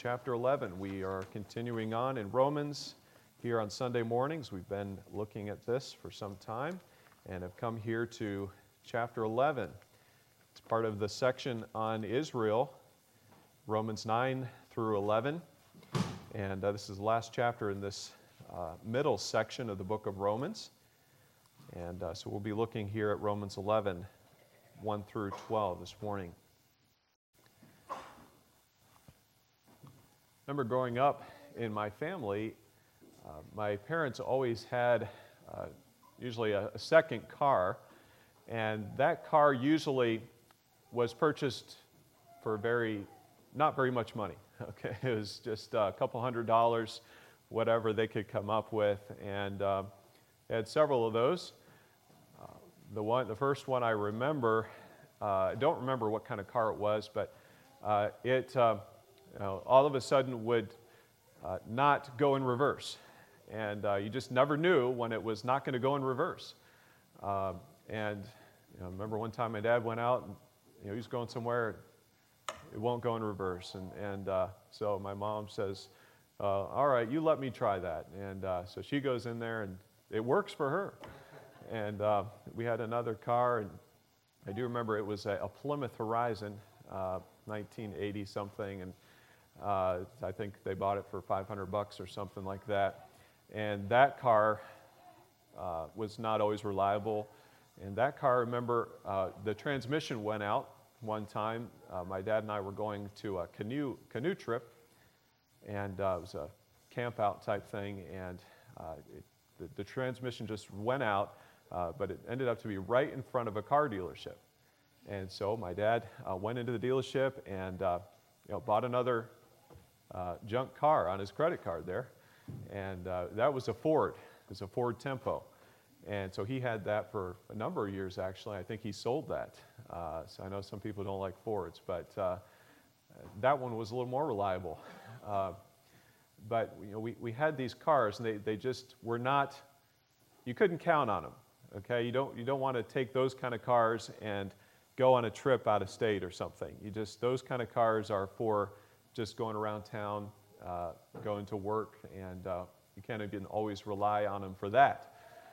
chapter 11. We are continuing on in Romans here on Sunday mornings. We've been looking at this for some time and have come here to chapter 11. It's part of the section on Israel, Romans 9 through 11. And this is the last chapter in this middle section of the book of Romans. And so we'll be looking here at Romans 11, 1 through 12 this morning. I remember growing up in my family, my parents always had usually a second car, and that car usually was purchased for not very much money. Okay, it was just a couple $100, whatever they could come up with, and they had several of those. The first one I remember, I don't remember what kind of car it was, but all of a sudden would not go in reverse. And you just never knew when it was not going to go in reverse. I remember one time my dad went out and he was going somewhere, it won't go in reverse. So my mom says, all right, you let me try that. And so she goes in there and it works for her. And we had another car, and I do remember it was a Plymouth Horizon, 1980 something, and I think they bought it for $500 or something like that. And that car was not always reliable. And that car, I remember, the transmission went out one time. My dad and I were going to a canoe trip, and it was a camp out type thing, and the transmission just went out, but it ended up to be right in front of a car dealership. And so my dad went into the dealership and bought another junk car on his credit card there, and that was a Ford. It was a Ford Tempo, and so he had that for a number of years. Actually, I think he sold that. So I know some people don't like Fords, but that one was a little more reliable. But we had these cars, and they just were not. You couldn't count on them. Okay, you don't want to take those kind of cars and go on a trip out of state or something. Those kind of cars are for just going around town, going to work, and you can't even always rely on them for that.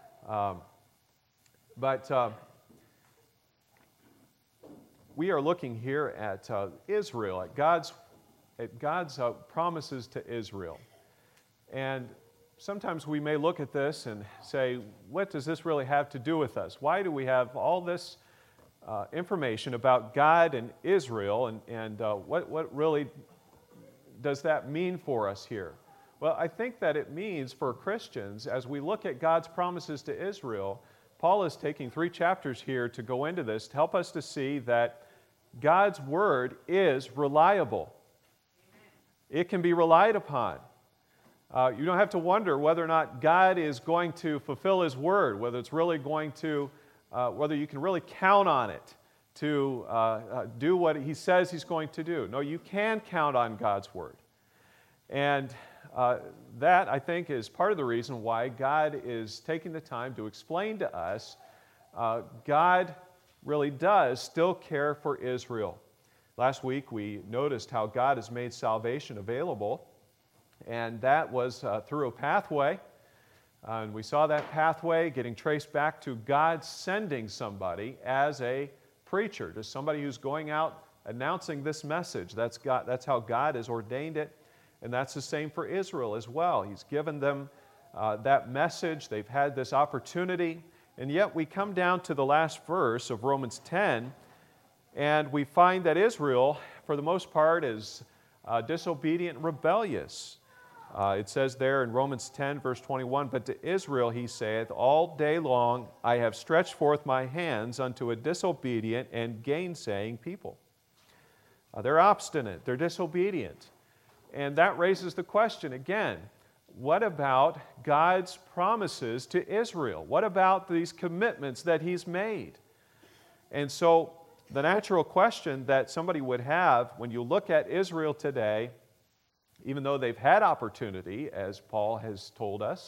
But we are looking here at Israel, at God's promises to Israel. And sometimes we may look at this and say, what does this really have to do with us? Why do we have all this information about God and Israel, and what really does that mean for us here? Well, I think that it means for Christians, as we look at God's promises to Israel, Paul is taking 3 chapters here to go into this to help us to see that God's word is reliable. It can be relied upon. You don't have to wonder whether or not God is going to fulfill His word, whether it's really going to, whether you can really count on it to do what He says He's going to do. No, you can count on God's word. And that, I think, is part of the reason why God is taking the time to explain to us God really does still care for Israel. Last week we noticed how God has made salvation available, and that was through a pathway. And we saw that pathway getting traced back to God sending somebody as a preacher, just somebody who's going out announcing this message. That's how God has ordained it, and that's the same for Israel as well. He's given them that message. They've had this opportunity, and yet we come down to the last verse of Romans 10, and we find that Israel, for the most part, is disobedient and rebellious. It says there in Romans 10, verse 21, "But to Israel he saith, All day long I have stretched forth my hands unto a disobedient and gainsaying people." They're obstinate, they're disobedient. And that raises the question again, what about God's promises to Israel? What about these commitments that He's made? And so the natural question that somebody would have when you look at Israel today, even though they've had opportunity, as Paul has told us,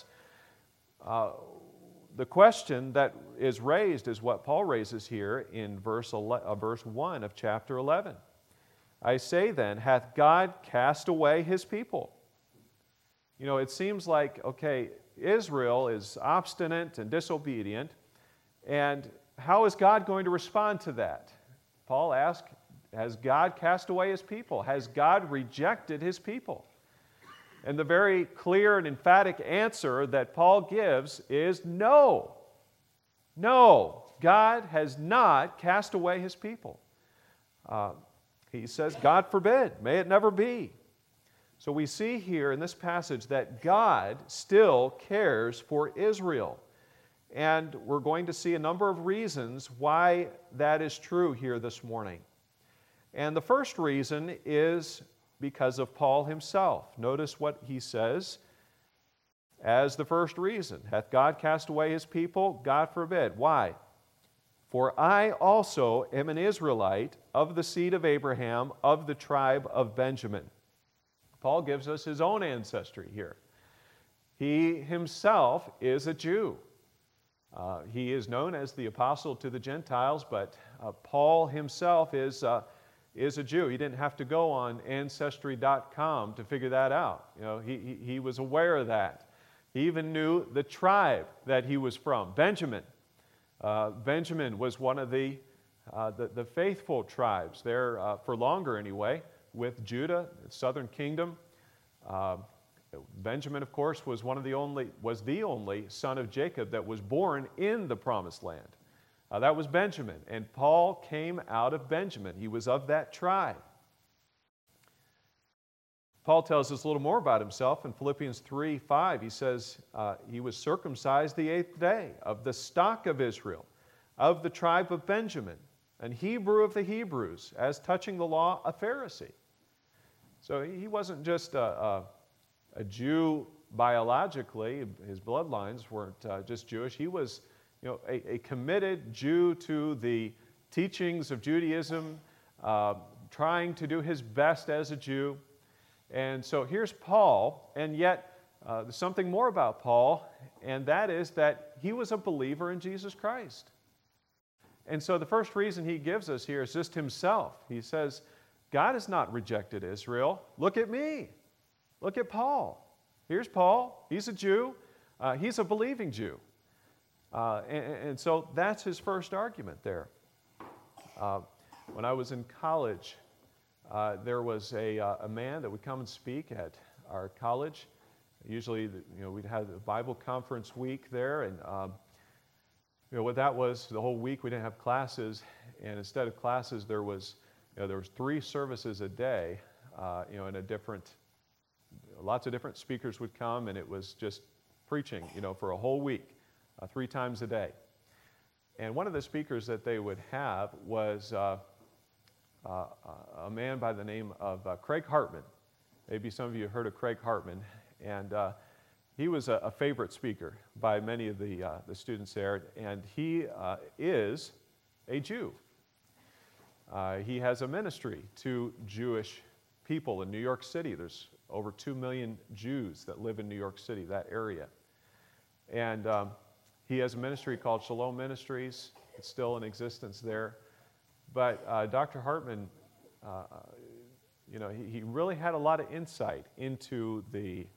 the question that is raised is what Paul raises here in verse 1 of chapter 11. I say then, hath God cast away his people? You know, it seems like, okay, Israel is obstinate and disobedient, and how is God going to respond to that? Paul asks, has God cast away his people? Has God rejected his people? And the very clear and emphatic answer that Paul gives is no. No, God has not cast away his people. He says, God forbid, may it never be. So we see here in this passage that God still cares for Israel. And we're going to see a number of reasons why that is true here this morning. And the first reason is because of Paul himself. Notice what he says as the first reason. Hath God cast away his people? God forbid. Why? For I also am an Israelite of the seed of Abraham, of the tribe of Benjamin. Paul gives us his own ancestry here. He himself is a Jew. He is known as the apostle to the Gentiles, but Paul himself is a Jew. He didn't have to go on Ancestry.com to figure that out. You know, he was aware of that. He even knew the tribe that he was from, Benjamin. Benjamin was one of the faithful tribes there for longer anyway, with Judah, the southern kingdom. Benjamin, of course, was the only son of Jacob that was born in the Promised Land. That was Benjamin, and Paul came out of Benjamin. He was of that tribe. Paul tells us a little more about himself in Philippians 3:5. He says he was circumcised the 8th day, of the stock of Israel, of the tribe of Benjamin, an Hebrew of the Hebrews, as touching the law, a Pharisee. So he wasn't just a Jew biologically. His bloodlines weren't just Jewish. He was, you know, a committed Jew to the teachings of Judaism, trying to do his best as a Jew. And so here's Paul, and yet there's something more about Paul, and that is that he was a believer in Jesus Christ. And so the first reason he gives us here is just himself. He says, God has not rejected Israel. Look at me. Look at Paul. Here's Paul. He's a Jew. He's a believing Jew. And so that's his first argument there. When I was in college, there was a man that would come and speak at our college. Usually, we'd have a Bible conference week there, and what that was, the whole week we didn't have classes, and instead of classes, there was 3 services a day, in lots of different speakers would come, and it was just preaching, for a whole week, 3 times a day. And one of the speakers that they would have was a man by the name of Craig Hartman. Maybe some of you have heard of Craig Hartman, and he was a favorite speaker by many of the students there, and he is a Jew. He has a ministry to Jewish people in New York City. There's over 2 million Jews that live in New York City, that area. And he has a ministry called Shalom Ministries. It's still in existence there. But Dr. Hartman, he really had a lot of insight into the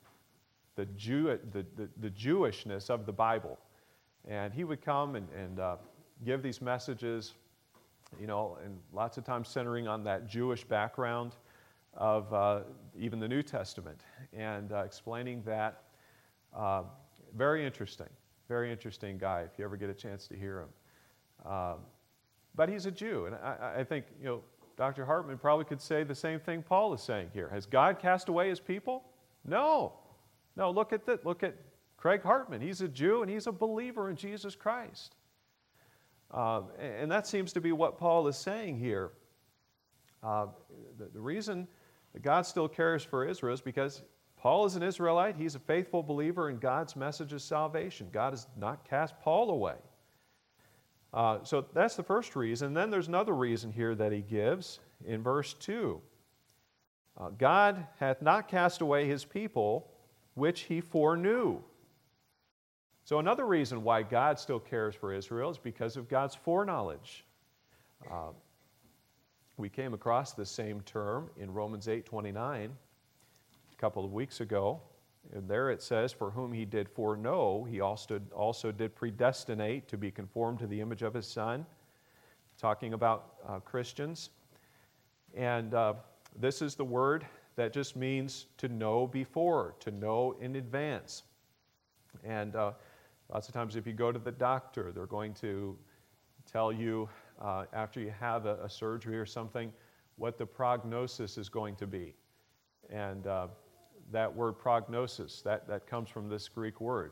Jewishness of the Bible. And he would come and give these messages, and lots of times centering on that Jewish background of even the New Testament, and explaining that. Very interesting guy, if you ever get a chance to hear him. But he's a Jew, and I think, Dr. Hartman probably could say the same thing Paul is saying here. Has God cast away his people? No. No, look at Craig Hartman. He's a Jew, and he's a believer in Jesus Christ. And that seems to be what Paul is saying here. The reason that God still cares for Israel is because Paul is an Israelite. He's a faithful believer in God's message of salvation. God has not cast Paul away. So that's the first reason. Then there's another reason here that he gives in verse 2. God hath not cast away his people, which he foreknew. So another reason why God still cares for Israel is because of God's foreknowledge. We came across the same term in Romans 8:29 a couple of weeks ago. And there it says, for whom he did foreknow, he also did predestinate to be conformed to the image of his Son, talking about Christians. And this is the word that just means to know before, to know in advance. And lots of times if you go to the doctor, they're going to tell you after you have a surgery or something what the prognosis is going to be. And that word prognosis, that comes from this Greek word.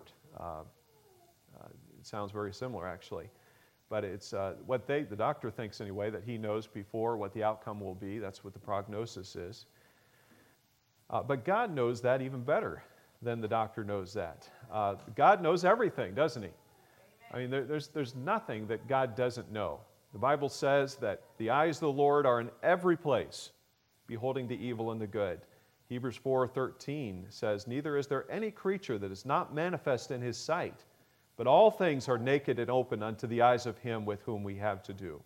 It sounds very similar, actually. But it's what the doctor thinks anyway, that he knows before what the outcome will be. That's what the prognosis is. But God knows that even better than the doctor knows that. God knows everything, doesn't he? I mean, there's nothing that God doesn't know. The Bible says that the eyes of the Lord are in every place, beholding the evil and the good. Hebrews 4:13 says, neither is there any creature that is not manifest in his sight, but all things are naked and open unto the eyes of him with whom we have to do.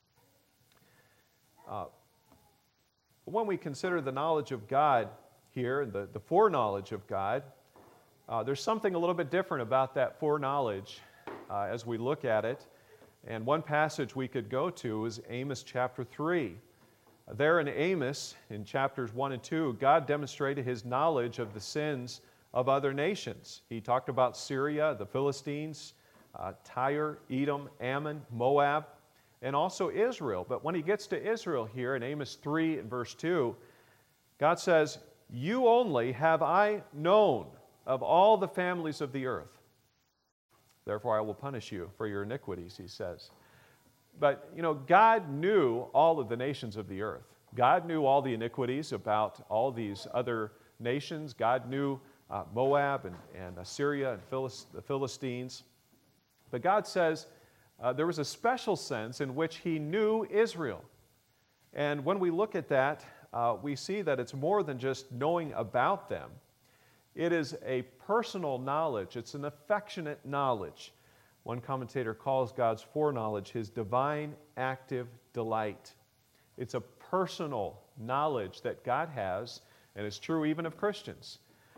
When we consider the knowledge of God here, and the foreknowledge of God, there's something a little bit different about that foreknowledge as we look at it. And one passage we could go to is Amos chapter 3. There in Amos, in chapters 1 and 2, God demonstrated his knowledge of the sins of other nations. He talked about Syria, the Philistines, Tyre, Edom, Ammon, Moab, and also Israel. But when he gets to Israel here in Amos 3 and verse 2, God says, you only have I known of all the families of the earth. Therefore I will punish you for your iniquities, he says. But, God knew all of the nations of the earth. God knew all the iniquities about all these other nations. God knew Moab and Assyria and the Philistines. But God says there was a special sense in which he knew Israel. And when we look at that, we see that it's more than just knowing about them. It is a personal knowledge. It's an affectionate knowledge. One commentator calls God's foreknowledge his divine active delight. It's a personal knowledge that God has, and it's true even of Christians.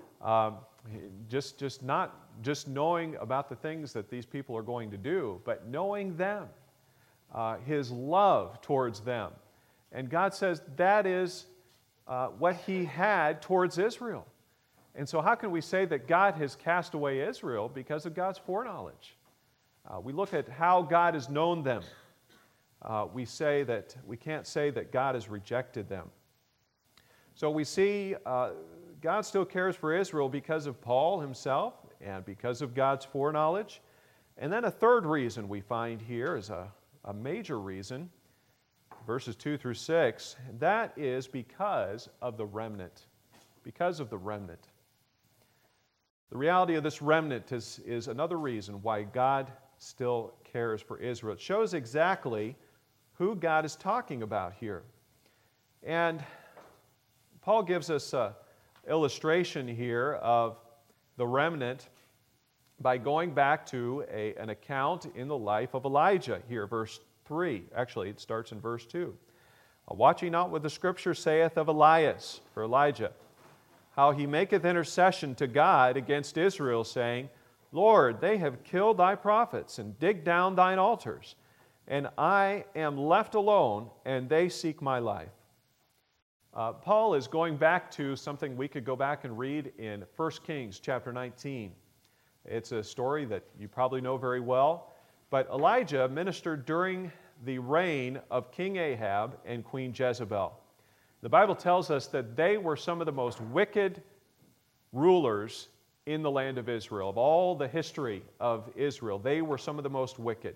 Not just knowing about the things that these people are going to do, but knowing them, his love towards them. And God says that is what he had towards Israel. And so how can we say that God has cast away Israel? Because of God's foreknowledge. We look at how God has known them. We can't say that God has rejected them. So we see God still cares for Israel because of Paul himself and because of God's foreknowledge. And then a third reason we find here is a major reason, verses 2 through 6. That is because of the remnant. Because of the remnant. The reality of this remnant is another reason why God still cares for Israel. It shows exactly who God is talking about here. And Paul gives us an illustration here of the remnant by going back to an account in the life of Elijah here, verse 3. Actually, it starts in verse 2. Watch ye not what the Scripture saith of Elias, for Elijah, how he maketh intercession to God against Israel, saying, Lord, they have killed thy prophets and digged down thine altars, and I am left alone, and they seek my life. Paul is going back to something we could go back and read in 1 Kings chapter 19. It's a story that you probably know very well, but Elijah ministered during the reign of King Ahab and Queen Jezebel. The Bible tells us that they were some of the most wicked rulers in the land of Israel. Of all the history of Israel, they were some of the most wicked.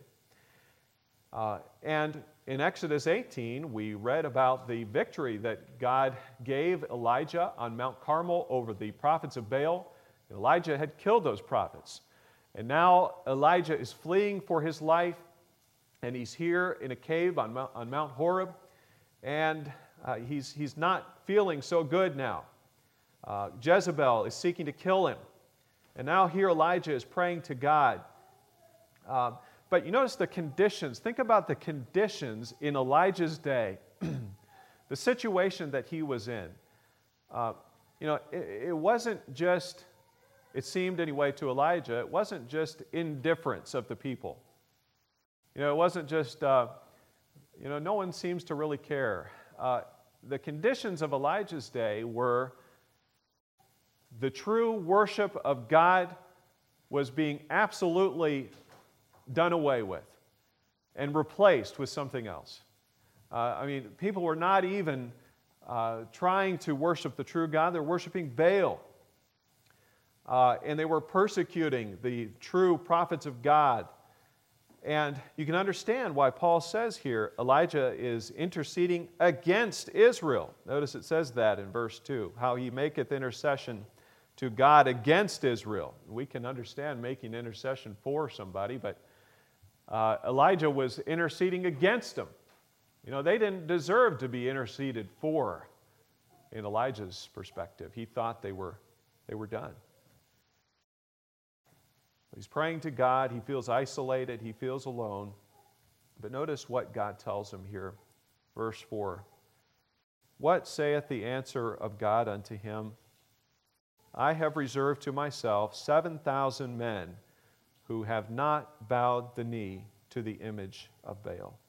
And in Exodus 18, we read about the victory that God gave Elijah on Mount Carmel over the prophets of Baal. Elijah had killed those prophets. And now Elijah is fleeing for his life, and he's here in a cave on Mount Horeb, and he's not feeling so good now. Jezebel is seeking to kill him. And now here Elijah is praying to God. But you notice the conditions. Think about the conditions in Elijah's day. the situation that he was in. It wasn't just, it seemed anyway to Elijah, it wasn't just indifference of the people. It wasn't just, no one seems to really care. The conditions of Elijah's day were the true worship of God was being absolutely done away with and replaced with something else. People were not even trying to worship the true God. They're worshiping Baal. And they were persecuting the true prophets of God. And you can understand why Paul says here, Elijah is interceding against Israel. Notice it says that in verse 2, how he maketh intercession to God against Israel. We can understand making intercession for somebody, but Elijah was interceding against them. They didn't deserve to be interceded for in Elijah's perspective. He thought they were done. He's praying to God. He feels isolated. He feels alone. But notice what God tells him here. Verse 4. What saith the answer of God unto him? I have reserved to myself 7,000 men who have not bowed the knee to the image of Baal.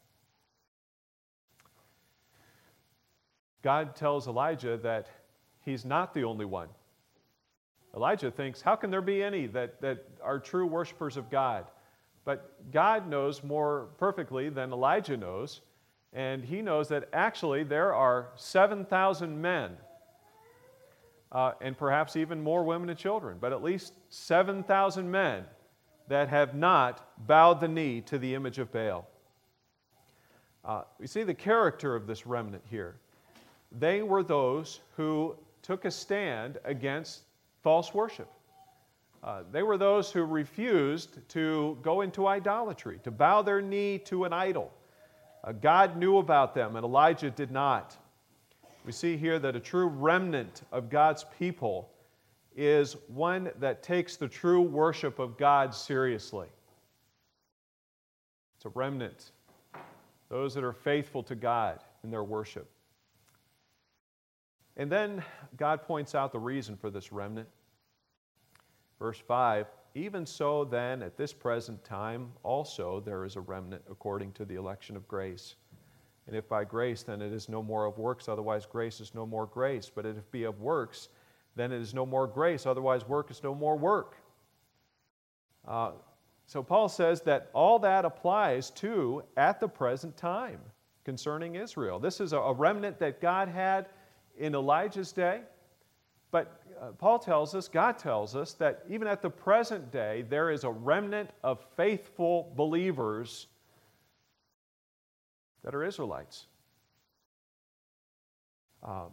God tells Elijah that he's not the only one. Elijah thinks, how can there be any that are true worshipers of God? But God knows more perfectly than Elijah knows, and he knows that actually there are 7,000 men, and perhaps even more women and children, but at least 7,000 men that have not bowed the knee to the image of Baal. We see the character of this remnant here. They were those who took a stand against false worship. They were those who refused to go into idolatry, to bow their knee to an idol. God knew about them, and Elijah did not. We see here that a true remnant of God's people is one that takes the true worship of God seriously. It's a remnant, those that are faithful to God in their worship. And then God points out the reason for this remnant. Verse 5, even so then at this present time also there is a remnant according to the election of grace. And if by grace, then it is no more of works, otherwise grace is no more grace. But if it be of works, then it is no more grace, otherwise work is no more work. So Paul says that all that applies to at the present time concerning Israel. This is a remnant that God had in Elijah's day. But Paul tells us, God tells us, that even at the present day, there is a remnant of faithful believers that are Israelites. A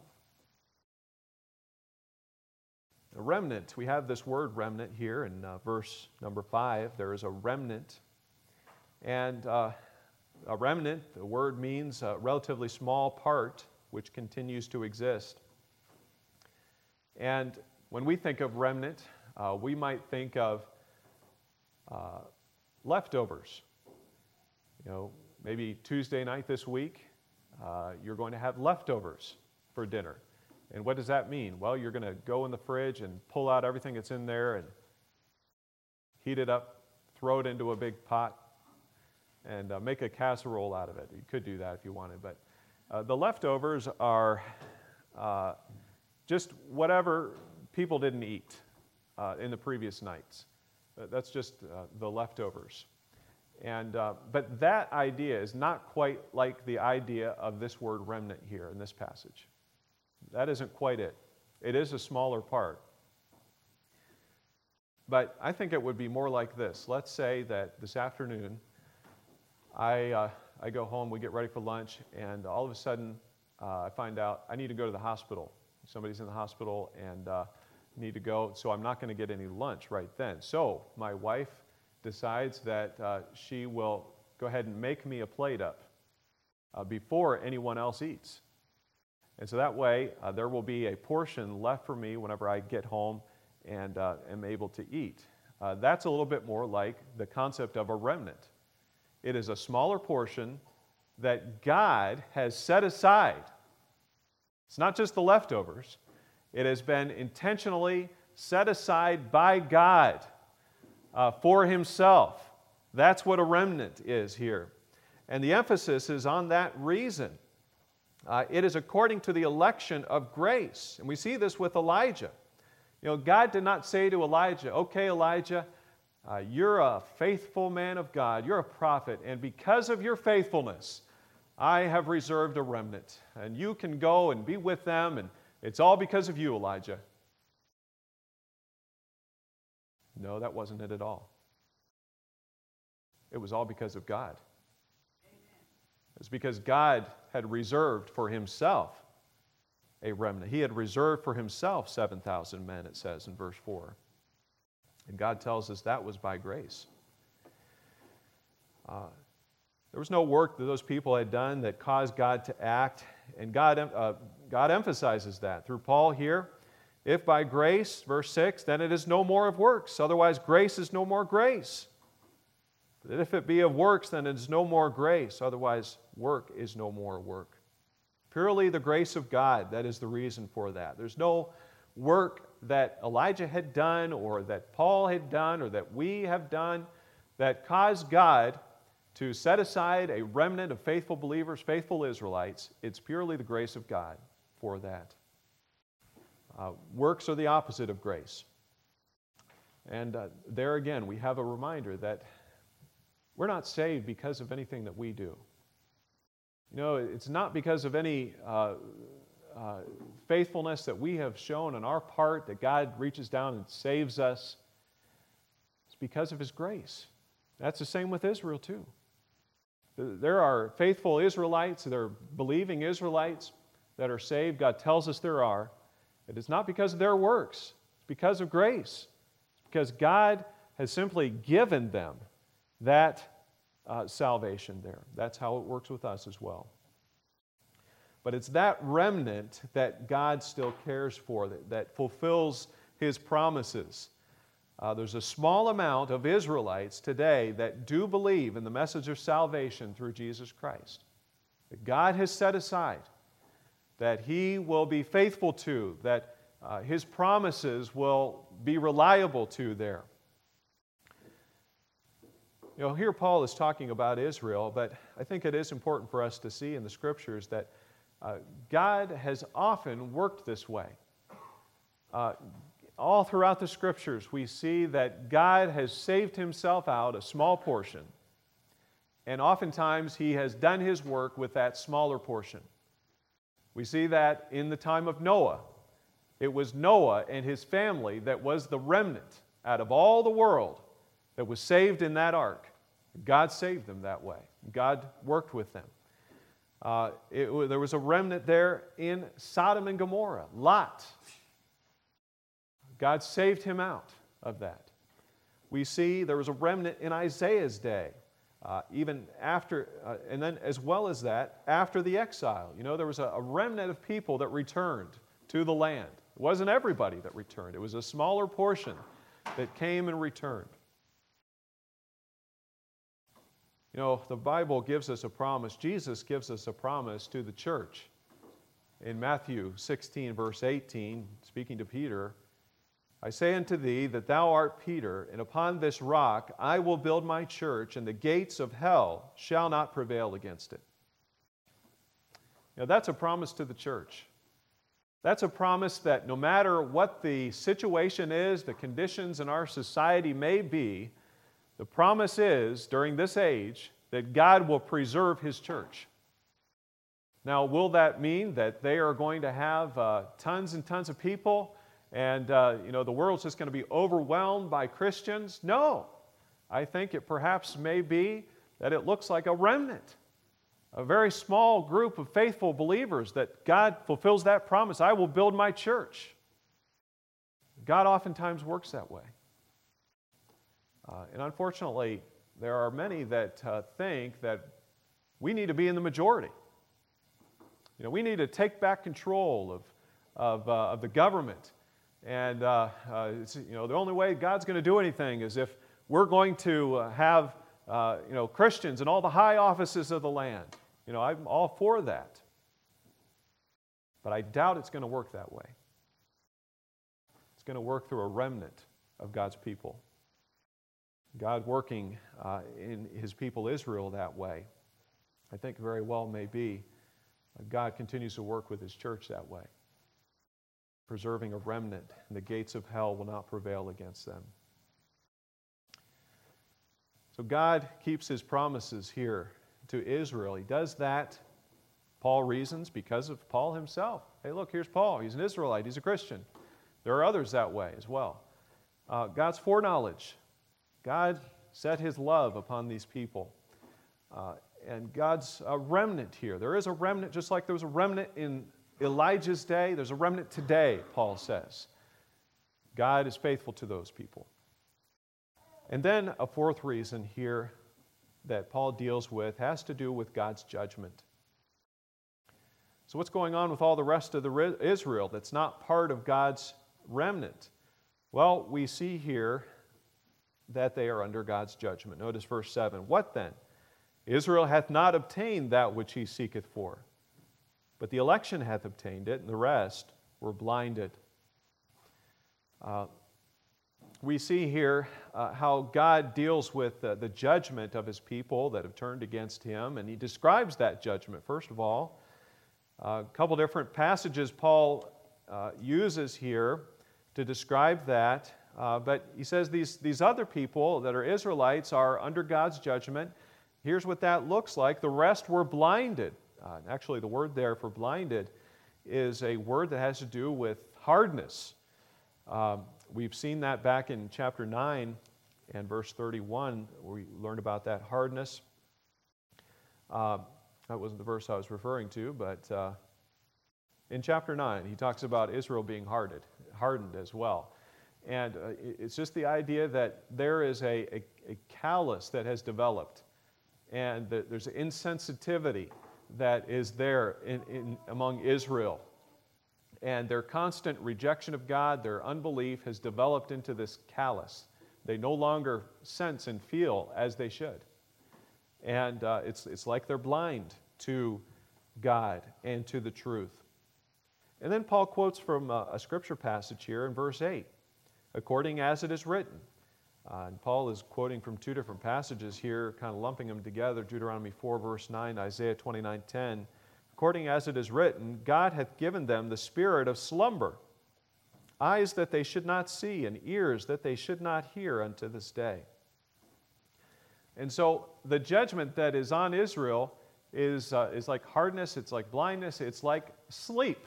remnant, we have this word remnant here in verse number 5. There is a remnant. And a remnant, the word means a relatively small part which continues to exist. And when we think of remnant, we might think of leftovers. Maybe Tuesday night this week, you're going to have leftovers for dinner. And what does that mean? Well, you're going to go in the fridge and pull out everything that's in there and heat it up, throw it into a big pot, and make a casserole out of it. You could do that if you wanted, but the leftovers are just whatever people didn't eat in the previous nights. That's just the leftovers. And but that idea is not quite like the idea of this word remnant here in this passage. That isn't quite it. It is a smaller part. But I think it would be more like this. Let's say that this afternoon I go home, we get ready for lunch, and all of a sudden I find out I need to go to the hospital. Somebody's in the hospital and need to go, so I'm not going to get any lunch right then. So my wife decides that she will go ahead and make me a plate up before anyone else eats. And so that way there will be a portion left for me whenever I get home and am able to eat. That's a little bit more like the concept of a remnant. It is a smaller portion that God has set aside It's not just the leftovers. It has been intentionally set aside by God for Himself. That's what a remnant is here. And the emphasis is on that reason. It is according to the election of grace. And we see this with Elijah. God did not say to Elijah, okay, Elijah, you're a faithful man of God. You're a prophet. And because of your faithfulness, I have reserved a remnant. And you can go and be with them. And it's all because of you, Elijah. No, that wasn't it at all. It was all because of God. It's because God had reserved for Himself a remnant. He had reserved for Himself 7,000 men, it says in verse 4. And God tells us that was by grace. There was no work that those people had done that caused God to act, and God emphasizes that through Paul here. If by grace, verse 6, then it is no more of works. Otherwise, grace is no more grace. But if it be of works, then it is no more grace. Otherwise, work is no more work. Purely the grace of God, that is the reason for that. There's no work that Elijah had done or that Paul had done or that we have done that caused God to set aside a remnant of faithful believers, faithful Israelites. It's purely the grace of God for that. Works are the opposite of grace. And there again, we have a reminder that we're not saved because of anything that we do. It's not because of any faithfulness that we have shown on our part that God reaches down and saves us. It's because of His grace. That's the same with Israel too. There are faithful Israelites, there are believing Israelites that are saved. God tells us there are. It is not because of their works. It's because of grace. It's because God has simply given them that salvation there. That's how it works with us as well. But it's that remnant that God still cares for, that fulfills His promises. There's a small amount of Israelites today that do believe in the message of salvation through Jesus Christ, that God has set aside, that He will be faithful to, that His promises will be reliable to there. Here Paul is talking about Israel, but I think it is important for us to see in the Scriptures that God has often worked this way. All throughout the Scriptures, we see that God has saved Himself out a small portion, and oftentimes He has done His work with that smaller portion. We see that in the time of Noah. It was Noah and his family that was the remnant out of all the world that was saved in that ark. God saved them that way. God worked with them. There was a remnant there in Sodom and Gomorrah. Lot. God saved him out of that. We see there was a remnant in Isaiah's day, even after, and then as well as that, after the exile. There was a remnant of people that returned to the land. It wasn't everybody that returned. It was a smaller portion that came and returned. The Bible gives us a promise. Jesus gives us a promise to the church. In Matthew 16, verse 18, speaking to Peter, I say unto thee that thou art Peter, and upon this rock I will build my church, and the gates of hell shall not prevail against it. That's a promise to the church. That's a promise that no matter what the situation is, the conditions in our society may be, the promise is, during this age, that God will preserve His church. Now, will that mean that they are going to have tons and tons of people and the world's just going to be overwhelmed by Christians? No. I think it perhaps may be that it looks like a remnant, a very small group of faithful believers that God fulfills that promise. I will build my church. God oftentimes works that way. And unfortunately, there are many that think that we need to be in the majority. We need to take back control of the government. And the only way God's going to do anything is if we're going to have Christians in all the high offices of the land. I'm all for that. But I doubt it's going to work that way. It's going to work through a remnant of God's people. God working in His people Israel that way, I think very well may be. God continues to work with His church that way, preserving a remnant, and the gates of hell will not prevail against them. So God keeps His promises here to Israel. He does that, Paul reasons, because of Paul himself. Hey, look, here's Paul. He's an Israelite. He's a Christian. There are others that way as well. God's foreknowledge. God set His love upon these people. And God's remnant here. There is a remnant, just like there was a remnant in Elijah's day. There's a remnant today, Paul says. God is faithful to those people. And then a fourth reason here that Paul deals with has to do with God's judgment. So what's going on with all the rest of Israel that's not part of God's remnant? Well, we see here that they are under God's judgment. Notice verse 7. What then? Israel hath not obtained that which he seeketh for, but the election hath obtained it, and the rest were blinded. We see here how God deals with the judgment of His people that have turned against Him, and He describes that judgment. First of all, a couple different passages Paul uses here to describe that, but he says these other people that are Israelites are under God's judgment. Here's what that looks like. The rest were blinded. Actually, the word there for blinded is a word that has to do with hardness. We've seen that back in chapter 9 and verse 31, where we learned about that hardness. That wasn't the verse I was referring to, but in chapter 9, he talks about Israel being hardened as well. And it's just the idea that there is a callous that has developed, and that there's an insensitivity that is there among Israel. And their constant rejection of God, their unbelief, has developed into this callous. They no longer sense and feel as they should. And it's like they're blind to God and to the truth. And then Paul quotes from a scripture passage here in verse 8, according as it is written. And Paul is quoting from two different passages here, kind of lumping them together, Deuteronomy 4, verse 9, Isaiah 29:10. According as it is written, God hath given them the spirit of slumber, eyes that they should not see, and ears that they should not hear unto this day. And so the judgment that is on Israel is like hardness, it's like blindness, it's like sleep.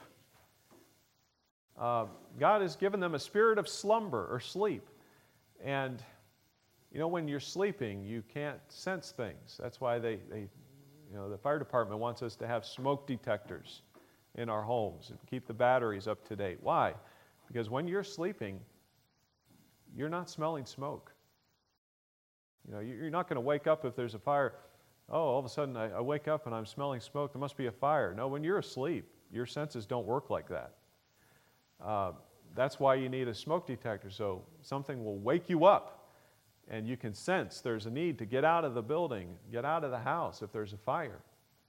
God has given them a spirit of slumber or sleep. And, you know, when you're sleeping, you can't sense things. That's why the fire department wants us to have smoke detectors in our homes and keep the batteries up to date. Why? Because when you're sleeping, you're not smelling smoke. You know, you're not going to wake up if there's a fire. Oh, all of a sudden I wake up and I'm smelling smoke. There must be a fire. No, when you're asleep, your senses don't work like that. That's why you need a smoke detector, so something will wake you up and you can sense there's a need to get out of the building, get out of the house if there's a fire.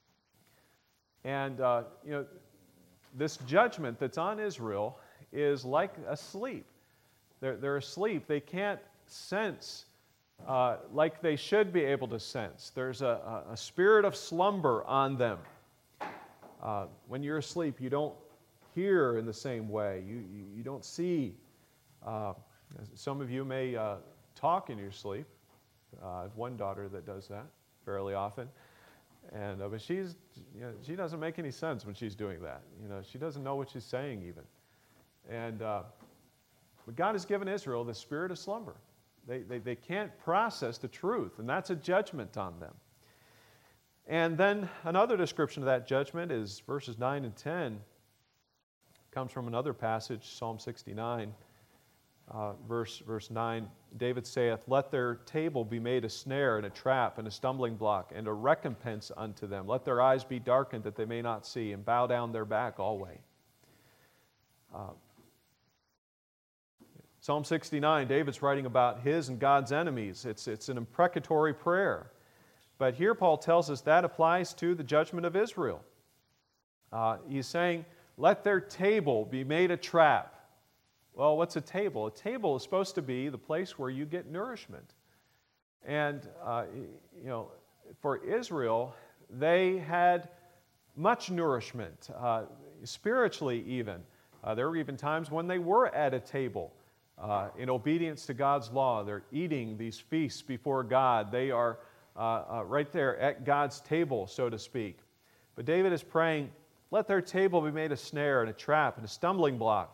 And, this judgment that's on Israel is like a sleep. They're asleep. They can't sense like they should be able to sense. There's a spirit of slumber on them. When you're asleep, you don't hear in the same way. You don't see. Some of you may talk in your sleep. I have one daughter that does that fairly often. And but she doesn't make any sense when she's doing that. She doesn't know what she's saying even. And but God has given Israel the spirit of slumber. They can't process the truth, and that's a judgment on them. And then another description of that judgment is verses 9 and 10. Comes from another passage, Psalm 69, verse 9. David saith, let their table be made a snare and a trap and a stumbling block and a recompense unto them. Let their eyes be darkened that they may not see, and bow down their back alway. Psalm 69, David's writing about his and God's enemies. It's an imprecatory prayer. But here Paul tells us that applies to the judgment of Israel. He's saying, let their table be made a trap. Well, what's a table? A table is supposed to be the place where you get nourishment. And, for Israel, they had much nourishment, spiritually even. There were even times when they were at a table in obedience to God's law. They're eating these feasts before God. They are right there at God's table, so to speak. But David is praying, let their table be made a snare and a trap and a stumbling block.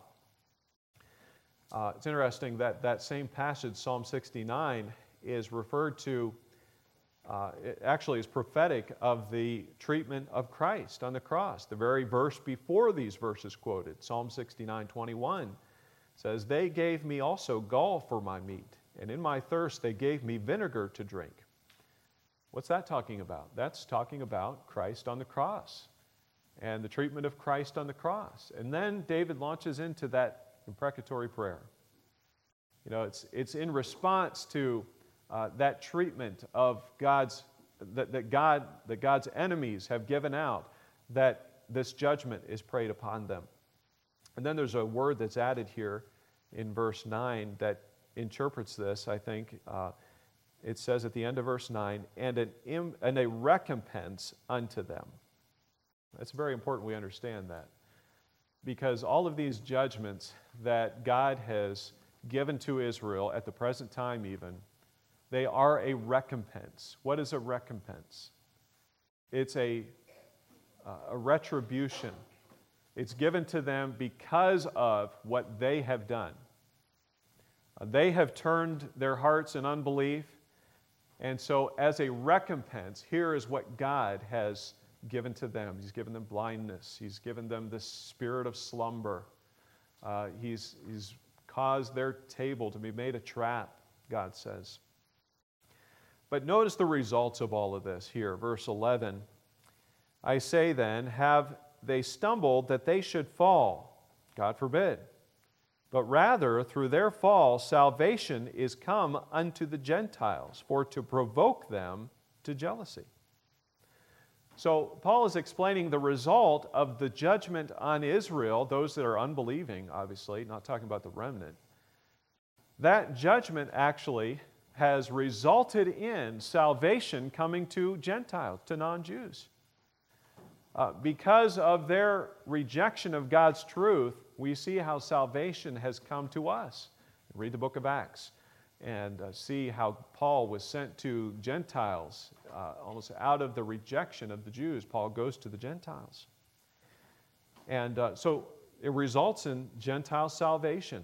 It's interesting that that same passage, Psalm 69, is referred to, it actually is prophetic of the treatment of Christ on the cross. The very verse before these verses quoted, Psalm 69:21, says, they gave me also gall for my meat, and in my thirst they gave me vinegar to drink. What's that talking about? That's talking about Christ on the cross and the treatment of Christ on the cross. And then David launches into that imprecatory prayer. It's in response to that treatment of God's enemies have given out, that this judgment is prayed upon them. And then there's a word that's added here in verse 9 that interprets this, I think. It says at the end of verse 9, and a recompense unto them. It's very important we understand that, because all of these judgments that God has given to Israel at the present time even, they are a recompense. What is a recompense? It's a retribution. It's given to them because of what they have done. They have turned their hearts in unbelief, and so as a recompense, here is what God has given to them. He's given them blindness. He's given them this spirit of slumber. He's caused their table to be made a trap, God says. But notice the results of all of this here. Verse 11, I say then, have they stumbled that they should fall? God forbid. But rather, through their fall, salvation is come unto the Gentiles, for to provoke them to jealousy. So Paul is explaining the result of the judgment on Israel, those that are unbelieving, obviously, not talking about the remnant. That judgment actually has resulted in salvation coming to Gentiles, to non-Jews. Because of their rejection of God's truth, we see how salvation has come to us. Read the book of Acts and see how Paul was sent to Gentiles. Almost out of the rejection of the Jews, Paul goes to the Gentiles. And so it results in Gentile salvation.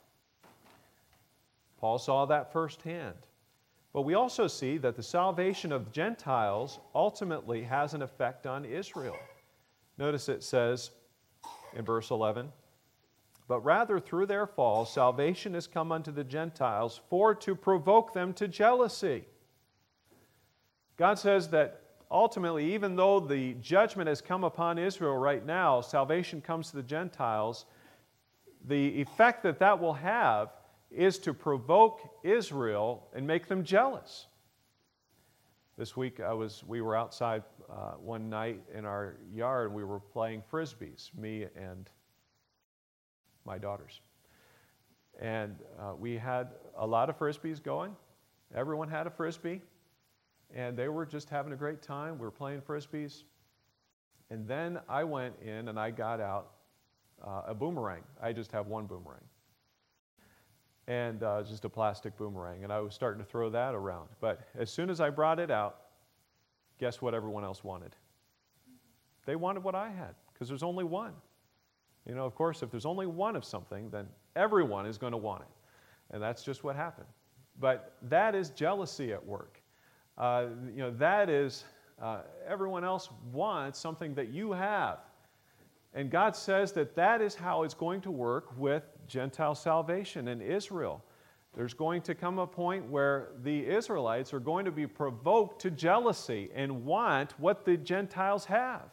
Paul saw that firsthand. But we also see that the salvation of Gentiles ultimately has an effect on Israel. Notice it says in verse 11, but rather through their fall, salvation is come unto the Gentiles for to provoke them to jealousy. God says that ultimately, even though the judgment has come upon Israel right now, salvation comes to the Gentiles. The effect that that will have is to provoke Israel and make them jealous. This week we were outside one night in our yard and we were playing frisbees, me and my daughters. And we had a lot of frisbees going. Everyone had a frisbee. And they were just having a great time. We were playing frisbees. And then I went in and I got out a boomerang. I just have one boomerang. And just a plastic boomerang. And I was starting to throw that around. But as soon as I brought it out, guess what everyone else wanted? They wanted what I had, because there's only one. You know, of course, if there's only one of something, then everyone is going to want it. And that's just what happened. But that is jealousy at work. That is, everyone else wants something that you have. And God says that that is how it's going to work with Gentile salvation in Israel. There's going to come a point where the Israelites are going to be provoked to jealousy and want what the Gentiles have.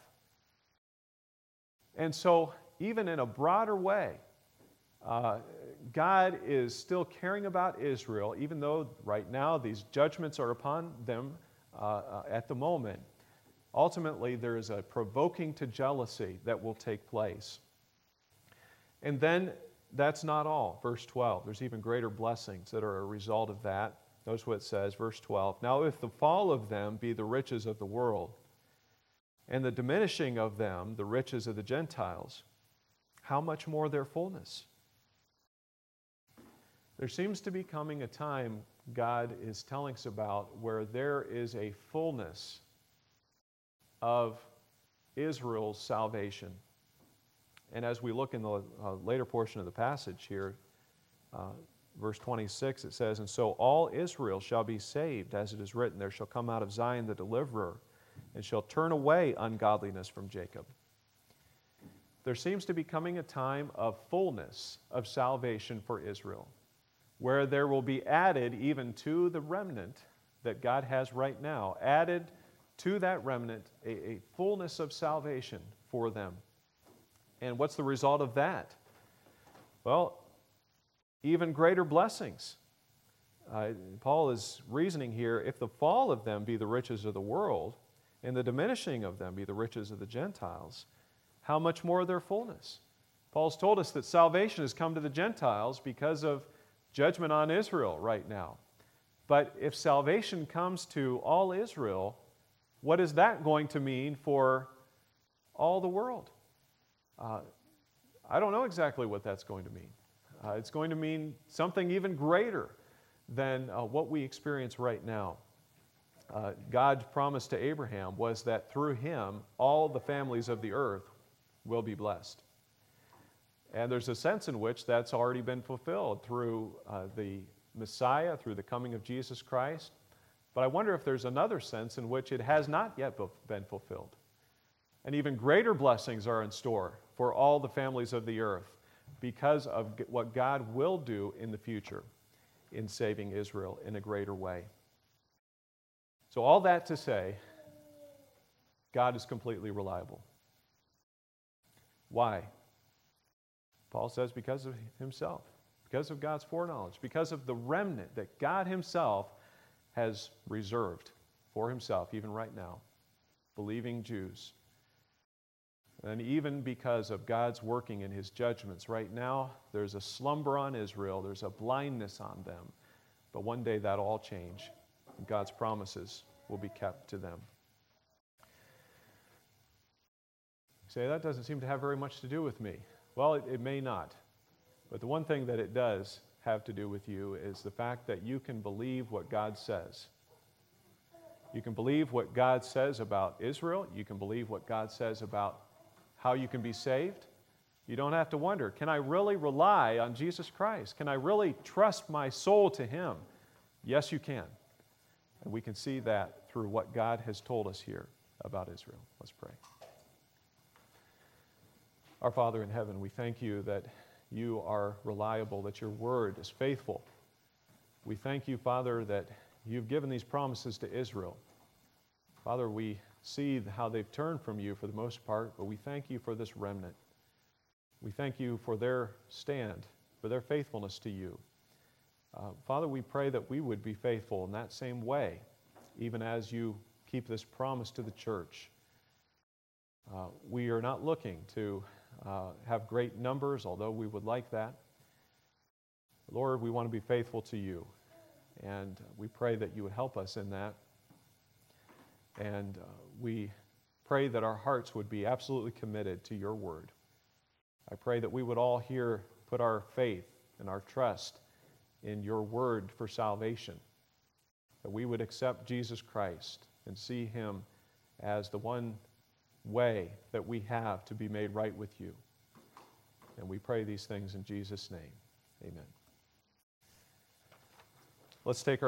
And so, even in a broader way, God is still caring about Israel, even though right now these judgments are upon them at the moment. Ultimately, there is a provoking to jealousy that will take place. And then that's not all. Verse 12, there's even greater blessings that are a result of that. Notice what it says, verse 12. Now if the fall of them be the riches of the world, and the diminishing of them the riches of the Gentiles, how much more their fullness? There seems to be coming a time God is telling us about where there is a fullness of Israel's salvation. And as we look in the later portion of the passage here, verse 26, it says, and so all Israel shall be saved, as it is written, there shall come out of Zion the deliverer, and shall turn away ungodliness from Jacob. There seems to be coming a time of fullness of salvation for Israel, where there will be added even to the remnant that God has right now, added to that remnant a fullness of salvation for them. And what's the result of that? Well, even greater blessings. Paul is reasoning here, if the fall of them be the riches of the world, and the diminishing of them be the riches of the Gentiles, how much more their fullness? Paul's told us that salvation has come to the Gentiles because of judgment on Israel right now. But if salvation comes to all Israel, what is that going to mean for all the world? I don't know exactly what that's going to mean. It's going to mean something even greater than what we experience right now. God's promise to Abraham was that through him, all the families of the earth will be blessed. And there's a sense in which that's already been fulfilled through the Messiah, through the coming of Jesus Christ. But I wonder if there's another sense in which it has not yet been fulfilled. And even greater blessings are in store for all the families of the earth because of what God will do in the future in saving Israel in a greater way. So all that to say, God is completely reliable. Why? Paul says because of himself, because of God's foreknowledge, because of the remnant that God himself has reserved for himself, even right now, believing Jews. And even because of God's working in his judgments. Right now, there's a slumber on Israel, there's a blindness on them. But one day that'll all change. God's promises will be kept to them. You say, that doesn't seem to have very much to do with me. Well, it may not. But the one thing that it does have to do with you is the fact that you can believe what God says. You can believe what God says about Israel. You can believe what God says about how you can be saved. You don't have to wonder, can I really rely on Jesus Christ? Can I really trust my soul to him? Yes, you can. And we can see that through what God has told us here about Israel. Let's pray. Our Father in heaven, we thank you that you are reliable, that your word is faithful. We thank you, Father, that you've given these promises to Israel. Father, we see how they've turned from you for the most part, but we thank you for this remnant. We thank you for their stand, for their faithfulness to you. Father, we pray that we would be faithful in that same way, even as you keep this promise to the church. We are not looking to have great numbers, although we would like that. Lord, we want to be faithful to you, and we pray that you would help us in that. And we pray that our hearts would be absolutely committed to your word. I pray that we would all here put our faith and our trust in your word for salvation, that we would accept Jesus Christ and see him as the one way that we have to be made right with you. And we pray these things in Jesus' name. Amen. Let's take our